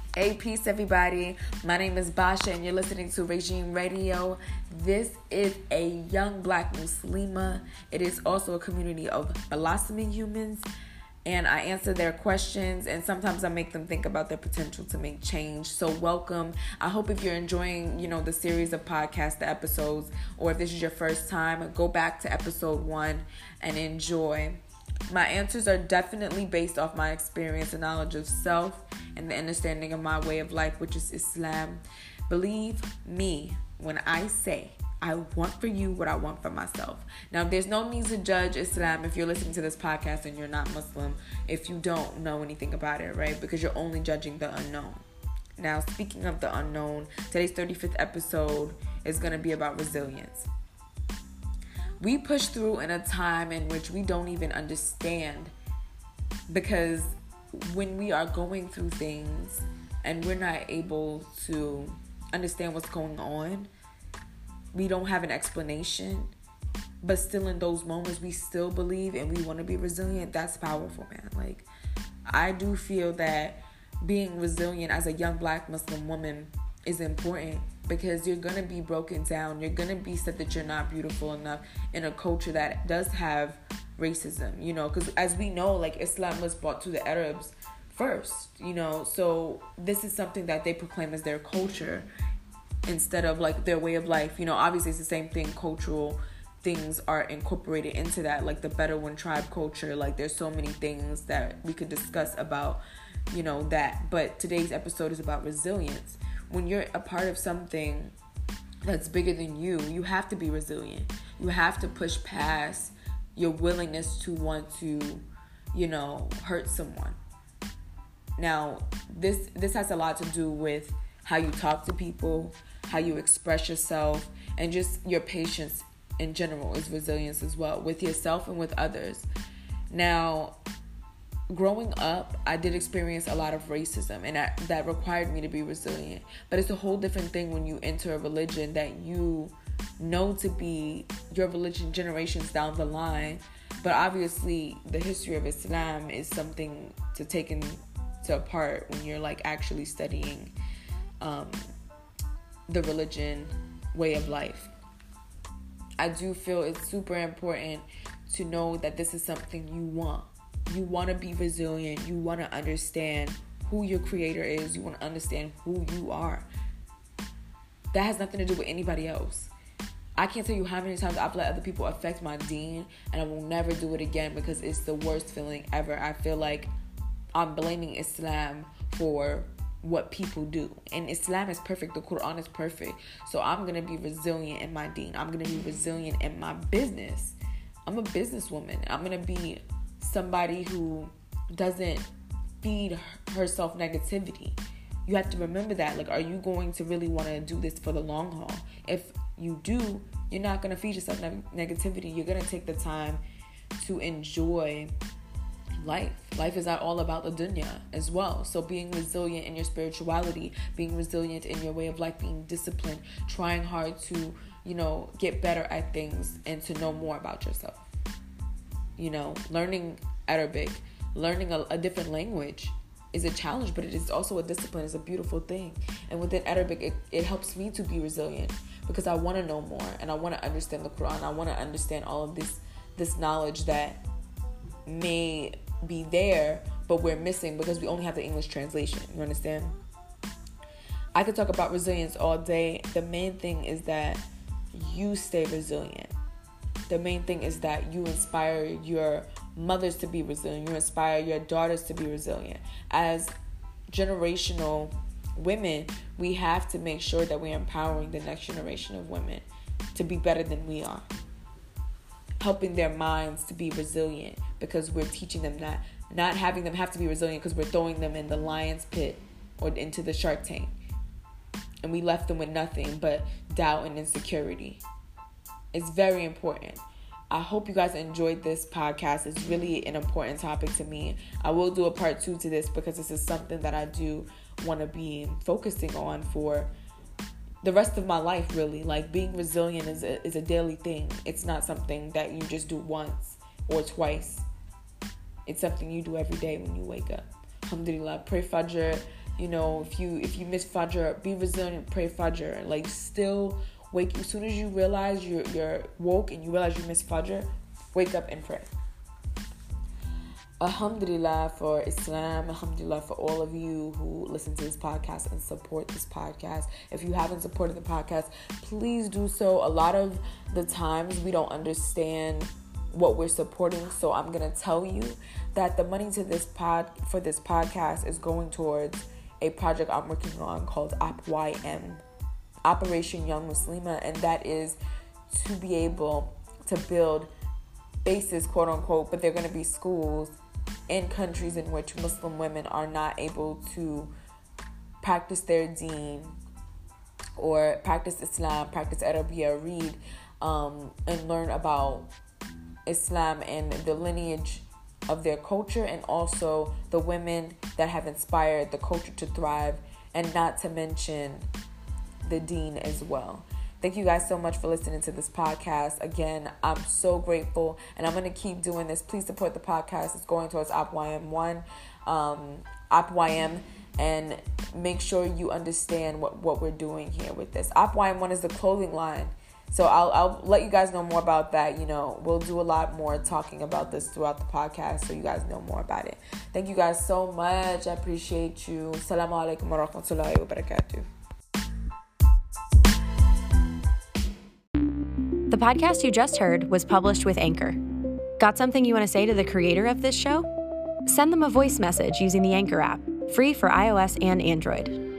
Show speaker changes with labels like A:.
A: Hey, peace, everybody. My name is Basha, and you're listening to Regime Radio. This is a young Black Muslima. It is also a community of blossoming humans, and I answer their questions, and sometimes I make them think about their potential to make change. So welcome. I hope if you're enjoying, the series of podcasts, the episodes, or if this is your first time, go back to episode 1 and enjoy. My answers are definitely based off my experience and knowledge of self and the understanding of my way of life, which is Islam. Believe me when I say I want for you what I want for myself. Now, there's no need to judge Islam if you're listening to this podcast and you're not Muslim, if you don't know anything about it, right? Because you're only judging the unknown. Now, speaking of the unknown, today's 35th episode is going to be about resilience. We push through in a time in which we don't even understand, because when we are going through things and we're not able to understand what's going on, we don't have an explanation, but still in those moments we still believe and we want to be resilient. That's powerful, man. I do feel that being resilient as a young Black Muslim woman is important, because you're going to be broken down. You're going to be said that you're not beautiful enough in a culture that does have racism, because as we know, Islam was brought to the Arabs first, so this is something that they proclaim as their culture instead of their way of life. Obviously it's the same thing. Cultural things are incorporated into that, like the Bedouin tribe culture. There's so many things that we could discuss about, that. But today's episode is about resilience. When you're a part of something that's bigger than you, you have to be resilient. You have to push past your willingness to want to, hurt someone. Now, this has a lot to do with how you talk to people, how you express yourself, and just your patience in general is resilience as well, with yourself and with others. Now, growing up, I did experience a lot of racism, and that required me to be resilient. But it's a whole different thing when you enter a religion that you know to be your religion generations down the line. But obviously, the history of Islam is something to take into part when you're actually studying the religion way of life. I do feel it's super important to know that this is something you want. You want to be resilient. You want to understand who your creator is. You want to understand who you are. That has nothing to do with anybody else. I can't tell you how many times I've let other people affect my deen, and I will never do it again, because it's the worst feeling ever. I feel like I'm blaming Islam for what people do. And Islam is perfect. The Quran is perfect. So I'm going to be resilient in my deen. I'm going to be resilient in my business. I'm a businesswoman. I'm going to be somebody who doesn't feed herself negativity. You have to remember that. Are you going to really want to do this for the long haul? If you do, you're not going to feed yourself negativity. You're going to take the time to enjoy life. Life is not all about the dunya as well. So being resilient in your spirituality, being resilient in your way of life, being disciplined, trying hard to, get better at things and to know more about yourself. Learning Arabic, learning a different language is a challenge, but it is also a discipline. It's a beautiful thing. And within Arabic, it helps me to be resilient, because I want to know more and I want to understand the Quran. I want to understand all of this knowledge that may be there, but we're missing because we only have the English translation. You understand? I could talk about resilience all day. The main thing is that you stay resilient. The main thing is that you inspire your mothers to be resilient. You inspire your daughters to be resilient. As generational women, we have to make sure that we're empowering the next generation of women to be better than we are. Helping their minds to be resilient, because we're teaching them that. Not having them have to be resilient because we're throwing them in the lion's pit or into the shark tank. And we left them with nothing but doubt and insecurity. It's very important. I hope you guys enjoyed this podcast. It's really an important topic to me. I will do a part 2 to this, because this is something that I do want to be focusing on for the rest of my life, really. Being resilient is a daily thing. It's not something that you just do once or twice. It's something you do every day when you wake up. Alhamdulillah, pray Fajr if you miss Fajr, be resilient, pray Fajr. Like, still wake. As soon as you realize you're woke and you realize you missed Fajr, wake up and pray. Alhamdulillah for Islam. Alhamdulillah for all of you who listen to this podcast and support this podcast. If you haven't supported the podcast, please do so. A lot of the times we don't understand what we're supporting, so I'm gonna tell you that the money to for this podcast is going towards a project I'm working on called OPYM, Operation Young Muslima, and that is to be able to build bases, quote unquote, but they're going to be schools in countries in which Muslim women are not able to practice their deen or practice Islam, practice Arabiya, read and learn about Islam and the lineage of their culture, and also the women that have inspired the culture to thrive, and not to mention the deen as well. Thank you guys so much for listening to this podcast. Again, I'm so grateful, and I'm going to keep doing this. Please support the podcast. It's going towards OPYM1, OPYM, and make sure you understand what we're doing here with this. OPYM1 is the clothing line. So I'll let you guys know more about that. We'll do a lot more talking about this throughout the podcast, so you guys know more about it. Thank you guys so much. I appreciate you. Assalamu alaikum wa rahmatullahi wa barakatuh.
B: The podcast you just heard was published with Anchor. Got something you want to say to the creator of this show? Send them a voice message using the Anchor app, free for iOS and Android.